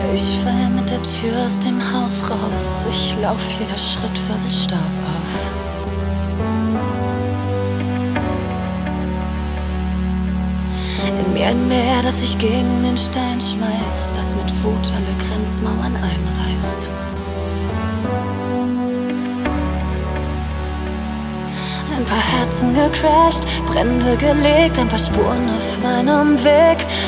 Ich fall mit der Tür aus dem Haus raus. Ich lauf, jeder Schritt wirbelt Staub auf. In mir ein Meer, das sich gegen den Stein schmeißt, das mit Wut alle Grenzmauern einreißt. Ein paar Herzen gecrashed, Brände gelegt, ein paar Spuren auf meinem Weg.